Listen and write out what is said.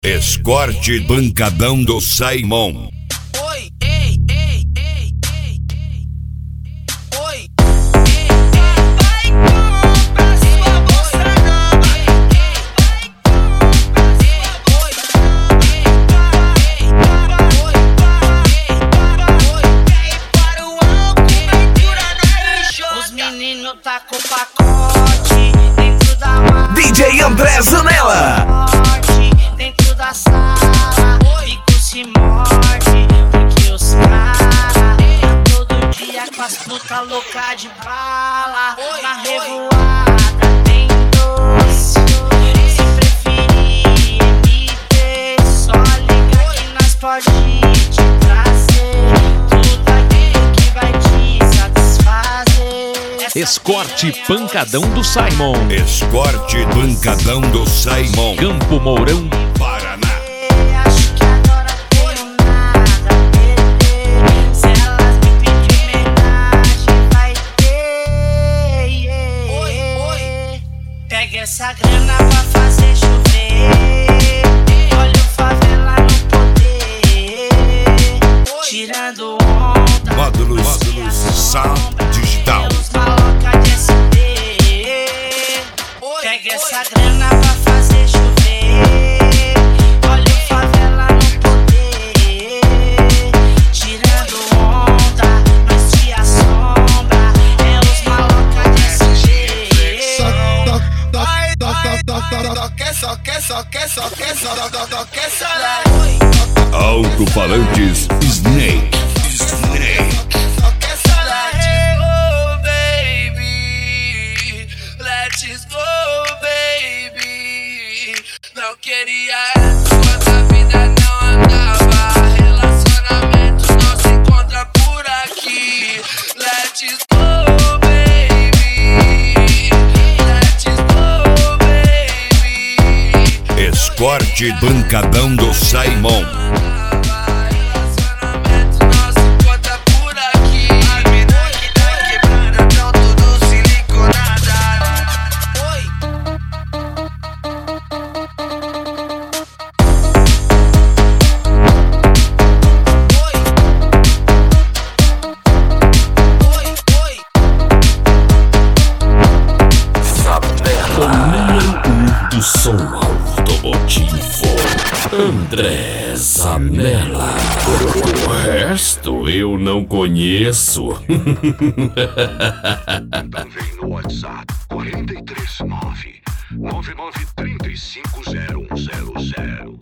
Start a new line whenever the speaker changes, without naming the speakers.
Escorte Pancadão do Simon.
Oi, ei, ei, ei, ei, ei. Oi, vai compra sua bolsa nova. Vai compra sua bolsa nova. Para o alto, pintura na enxota. Os meninos tá com pacote dentro da mala.
DJ André Zanella.
Dentro da sala, bico se morde, porque os cara todo dia com as puta louca de bala. Na revoada tem doce, se preferir MT, só liga que nós pode te trazer tudo aquilo que vai te satisfazer.
Escorte Pancadão do Simon.
Escorte Pancadão do Simon.
Campo Mourão,
Paraná.
Acho que agora tenho nada a perder. Se elas me pedir homenagem, vai ter. Pega essa grana pra fazer chover. Olha o favela no poder, tirando onda.
Módulos Sound Digital.
Pelos maloca de SD. Pega essa grana pra fazer chover. Olha o favela no poder, tirando onda, mas te assombra. É os maloca de SD.
Alto-falantes Snake.
Oh baby, let's go baby. Não queria antes quando a vida não andava. Relacionamentos não se encontra por aqui. Let's go baby, let's go baby.
Escorte Pancadão do Simon.
Relacionamentos não se encontra por aqui. A mina que tá quebrada, tão tudo siliconada.
O número 1 do som automotivo, André Zanella. O resto eu não conheço.
Também no WhatsApp 439 99350100.